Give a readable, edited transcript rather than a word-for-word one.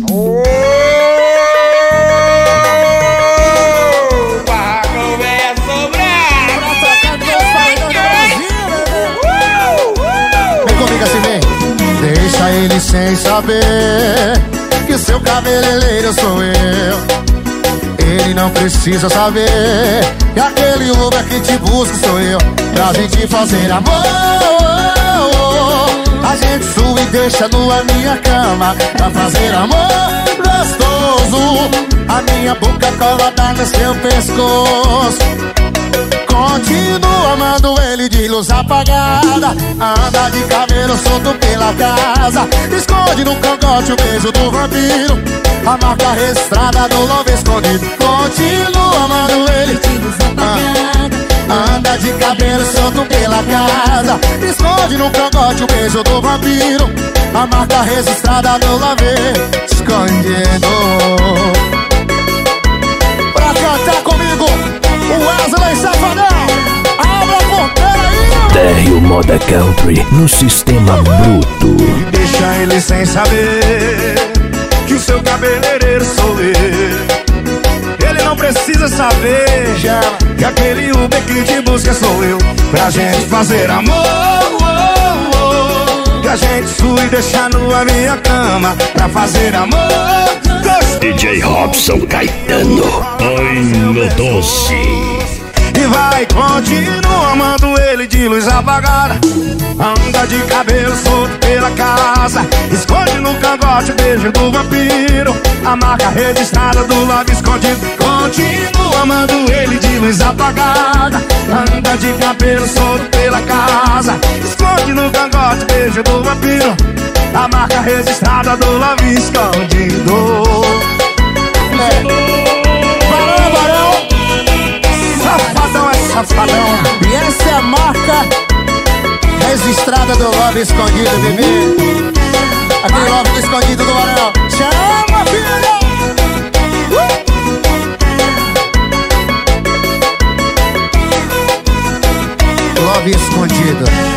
Barraco venha sobrar Pra tocar Deus para do Brasil. Vem comigo assim, vem. Deixa ele sem saber que seu cabeleireiro sou eu. Ele não precisa saber que aquele Uber que te busca sou eu. Pra gente fazer amor, a gente sua e deixa nua minha cama. Pra fazer amor gostoso, a minha boca colada no seu pescoço. Continua amando ele de luz apagada, anda de cabelo solto pela casa, esconde no cangote o beijo do vampiro, a marca registrada do love escondido. Continua amando ele de luz apagada, anda de cabelo solto pela casa, esconde no cangote o beijo do vampiro, a marca registrada do love escondido. Pra cantar comigo, o Wesley Safadão, abre a porteira aí. Térreo Moda Country no sistema bruto. E deixa ele sem saber que o seu cabeleireiro sou eu. Ele não precisa saber já que aquele Uber que te busca sou eu. Pra gente fazer amor, que a gente sua e deixa nua minha cama. Pra fazer amor, DJ Robson Caetano, ai no doce. e vai continuar amando ele de luz apagada, anda de cabelo solto pela casa, esconde no cangote o beijo do vampiro, a marca registrada do lado escondido. Continua amando ele de luz apagada, anda de cabelo solto pela casa, esconde no cangote o beijo do vampiro, a marca registrada do lado escondido. Barão, barão, safadão é safadão. E essa é a marca registrada do love escondido, bebê. Aquele love escondido do Barão. Chama, filha! Love escondido.